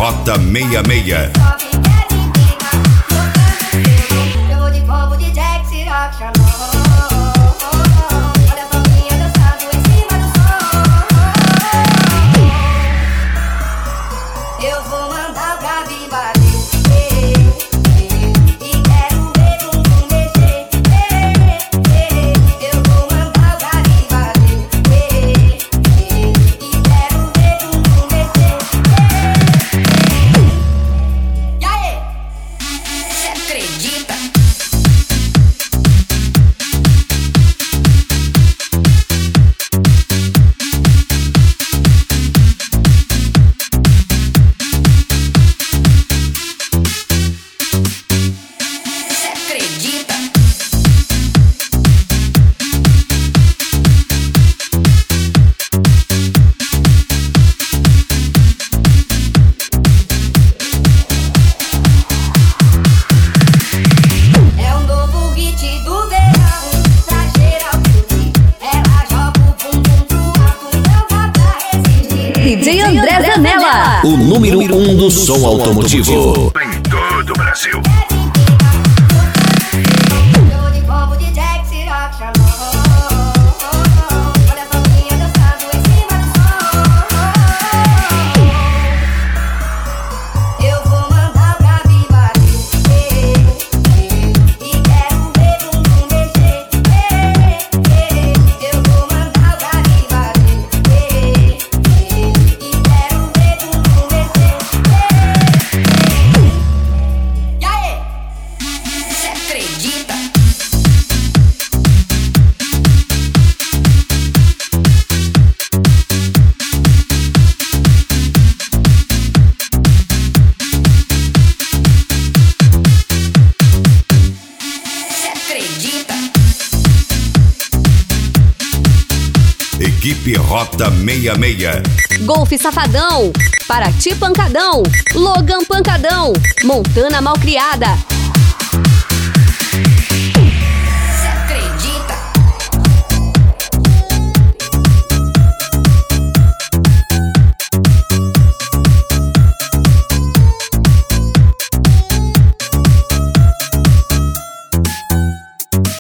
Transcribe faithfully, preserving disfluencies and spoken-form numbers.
Rota sessenta e seis. Eu vou de combo de Jack, Ciroc, chamou. Olha a família dançando em cima do som. Eu vou mandar o Gabi bater. E quero ver o mundo mexer. Eu vou mandar o Gabi bater. E quero ver o mundo mexer. E aí? Cê acredita? Cê acredita? É um novo hit do verão, pra geral curtir. Ela joga o bumbum pro alto, não dá pra resistir. D J André Zanella. O número um do som automotivo. Em todo o Brasil. Eu vou de combo de Jack, Ciroc, chamou. Olha a família dançando em cima do som. Eu vou mandar o Gabi bater. E quero ver o mundo mexer. Eu vou mandar o Gabi bater. E quero ver o mundo mexer. E aí? Cê acredita? Cê acredita? Equipe Rota sessenta e seis. Golf Safadão. Paraty Pancadão. Logan Pancadão. Montana Malcriada.